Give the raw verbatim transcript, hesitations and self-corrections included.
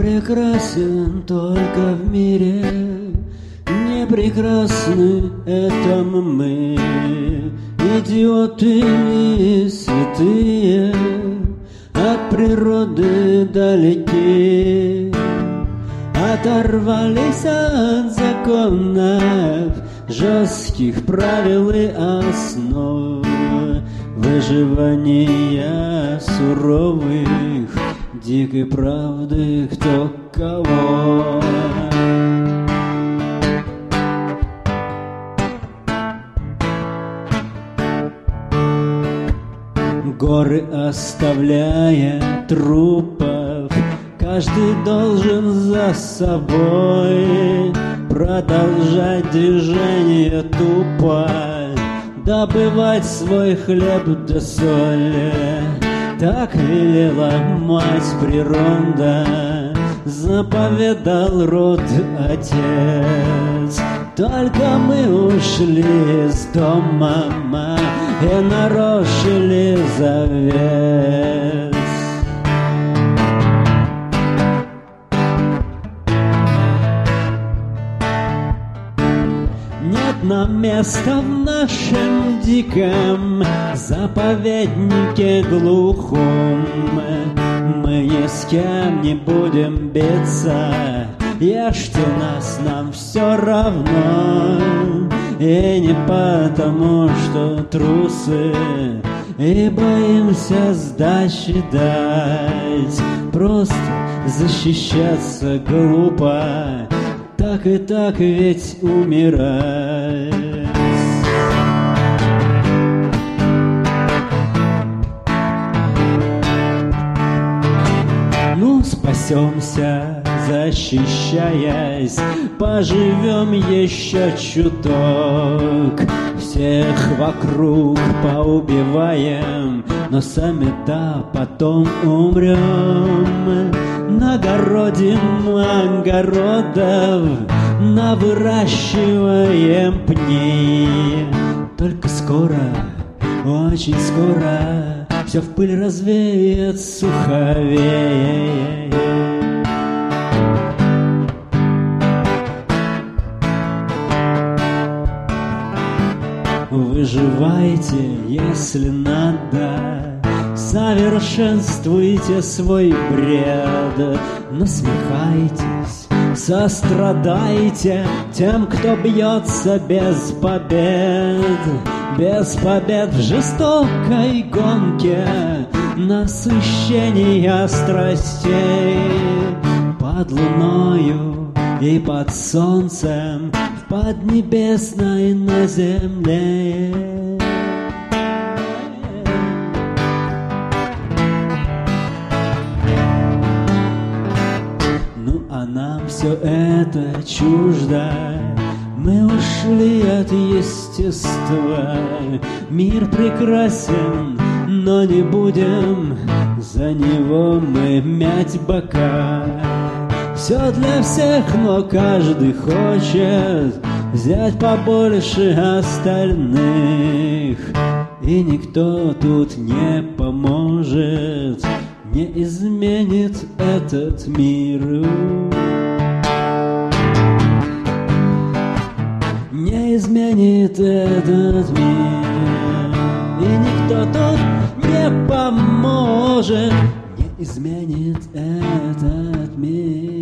прекрасен только в мире, не прекрасны это мы, идиоты и святые, от природы далеки, оторвались от законов, жестких правил и основ, выживания суровых, дикой правды кто кого. Горы оставляя трупов, каждый должен за собой продолжать движение тупо, добывать свой хлеб да соль. Так велела мать природа, заповедал род отец. Только мы ушли из дома и нарушили завес. Нет нам места в нашем диком заповеднике глухом. Мы ни с кем не будем биться, ешьте нас, нам все равно. И не потому, что трусы и боимся сдачи дать, просто защищаться глупо, так и так ведь умирать. Ну, спасемся, защищаясь, поживем еще чуток, всех вокруг поубиваем, но сами-то потом умрем. Нагородим огородов, навыращиваем пней. Только скоро, очень скоро, все в пыль развеет суховей. Выживайте, если надо, совершенствуйте свой бред, насмехайтесь, сострадайте тем, кто бьется без побед, без побед в жестокой гонке насыщения страстей. Под луною и под солнцем, в поднебесной на земле. Ну а нам все это чуждо, мы ушли от естества. Мир прекрасен, но не будем за него мы мять бока. Все для всех, но каждый хочет взять побольше остальных. И никто тут не поможет, не изменит этот мир. Не изменит этот мир. И никто тут не поможет, не изменит этот мир.